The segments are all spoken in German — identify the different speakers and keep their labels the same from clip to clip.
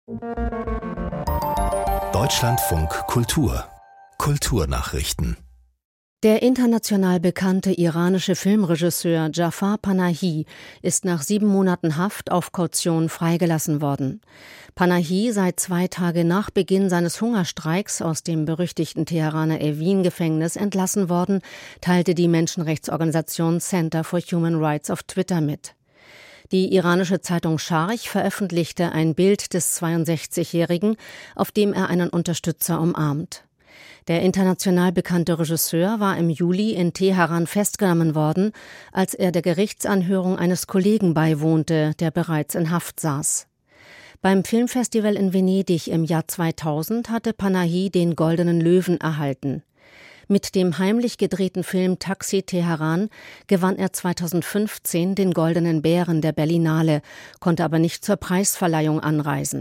Speaker 1: Deutschlandfunk Kultur Kulturnachrichten.
Speaker 2: Der international bekannte iranische Filmregisseur Jafar Panahi ist nach 7 Monaten Haft auf Kaution freigelassen worden. Panahi sei 2 Tage nach Beginn seines Hungerstreiks aus dem berüchtigten Teheraner Evin-Gefängnis entlassen worden, teilte die Menschenrechtsorganisation Center for Human Rights auf Twitter mit. Die iranische Zeitung Scharch veröffentlichte ein Bild des 62-Jährigen, auf dem er einen Unterstützer umarmt. Der international bekannte Regisseur war im Juli in Teheran festgenommen worden, als er der Gerichtsanhörung eines Kollegen beiwohnte, der bereits in Haft saß. Beim Filmfestival in Venedig im Jahr 2000 hatte Panahi den Goldenen Löwen erhalten. Mit dem heimlich gedrehten Film Taxi Teheran gewann er 2015 den Goldenen Bären der Berlinale, konnte aber nicht zur Preisverleihung anreisen.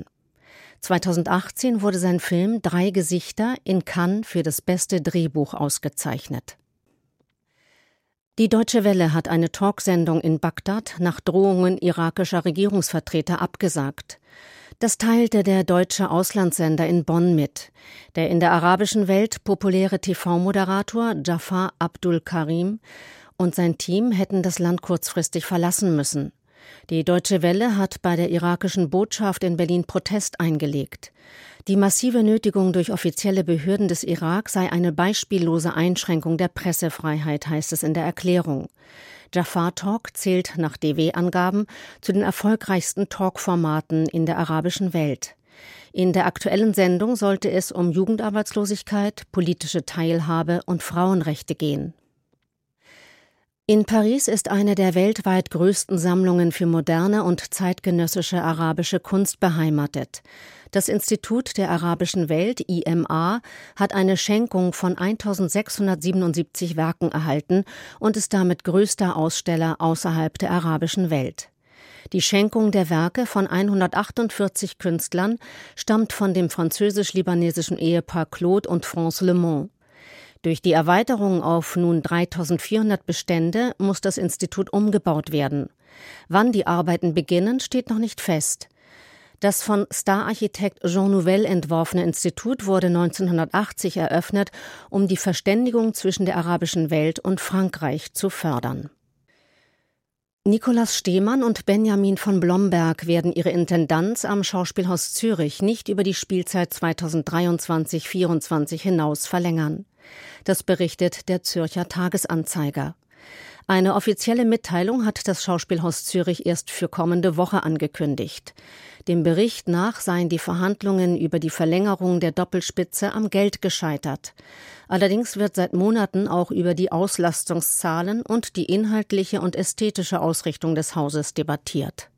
Speaker 2: 2018 wurde sein Film 3 Gesichter in Cannes für das beste Drehbuch ausgezeichnet. Die Deutsche Welle hat eine Talksendung in Bagdad nach Drohungen irakischer Regierungsvertreter abgesagt. Das teilte der deutsche Auslandssender in Bonn mit. Der in der arabischen Welt populäre TV-Moderator Jafar Abdul Karim und sein Team hätten das Land kurzfristig verlassen müssen. Die Deutsche Welle hat bei der irakischen Botschaft in Berlin Protest eingelegt. Die massive Nötigung durch offizielle Behörden des Irak sei eine beispiellose Einschränkung der Pressefreiheit, heißt es in der Erklärung. Jafar Talk zählt nach DW-Angaben zu den erfolgreichsten Talkformaten in der arabischen Welt. In der aktuellen Sendung sollte es um Jugendarbeitslosigkeit, politische Teilhabe und Frauenrechte gehen. In Paris ist eine der weltweit größten Sammlungen für moderne und zeitgenössische arabische Kunst beheimatet. Das Institut der arabischen Welt, IMA, hat eine Schenkung von 1677 Werken erhalten und ist damit größter Aussteller außerhalb der arabischen Welt. Die Schenkung der Werke von 148 Künstlern stammt von dem französisch-libanesischen Ehepaar Claude und France Le Mans. Durch die Erweiterung auf nun 3.400 Bestände muss das Institut umgebaut werden. Wann die Arbeiten beginnen, steht noch nicht fest. Das von Stararchitekt Jean Nouvel entworfene Institut wurde 1980 eröffnet, um die Verständigung zwischen der arabischen Welt und Frankreich zu fördern. Nikolaus Stehmann und Benjamin von Blomberg werden ihre Intendanz am Schauspielhaus Zürich nicht über die Spielzeit 2023/24 hinaus verlängern. Das berichtet der Zürcher Tagesanzeiger. Eine offizielle Mitteilung hat das Schauspielhaus Zürich erst für kommende Woche angekündigt. Dem Bericht nach seien die Verhandlungen über die Verlängerung der Doppelspitze am Geld gescheitert. Allerdings wird seit Monaten auch über die Auslastungszahlen und die inhaltliche und ästhetische Ausrichtung des Hauses debattiert.